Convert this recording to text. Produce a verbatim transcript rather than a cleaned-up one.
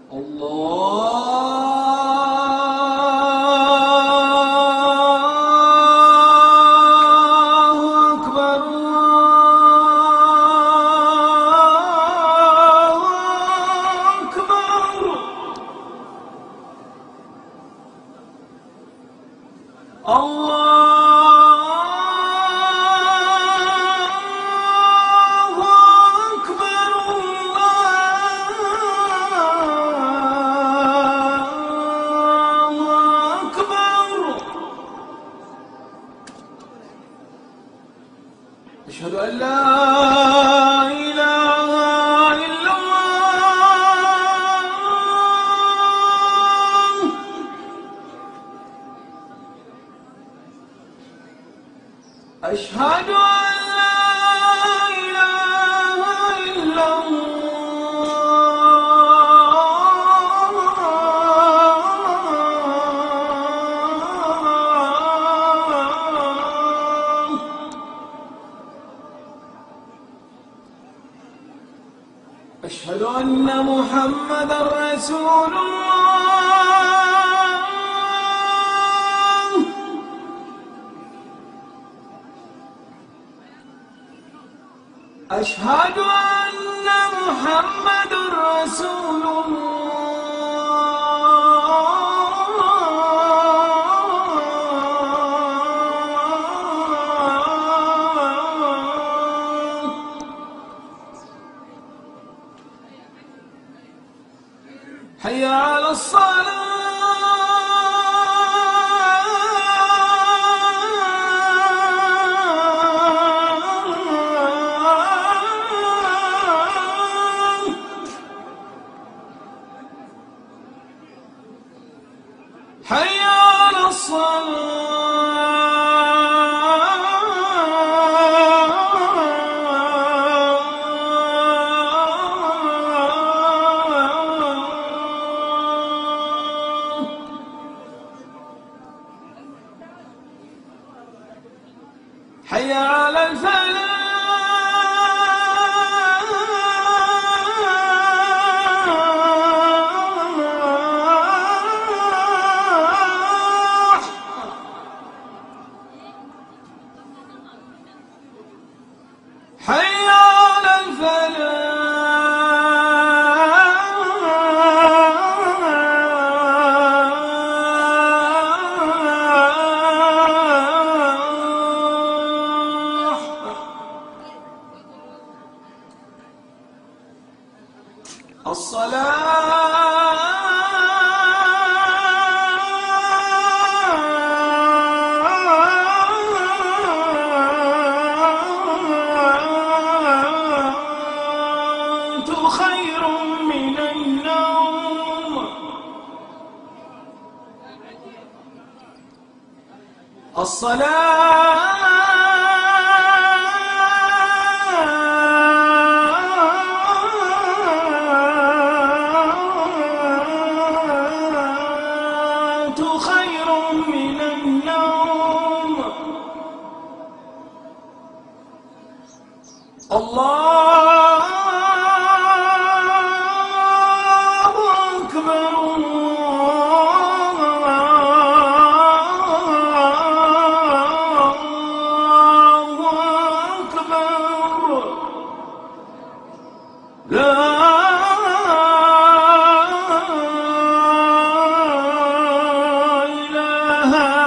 أشهد أن لا إله إلا الله. أشهد أن لا إله إلا أشهد أن محمدًا رسول الله. أشهد أن محمدًا رسول حي على الصلاة. حي على الصلاة. حي على الفلاح. حي على الفلاح. الصلاة خير من النوم. الصلاة خير من النوم. الله أكبر. الله أكبر. لا إله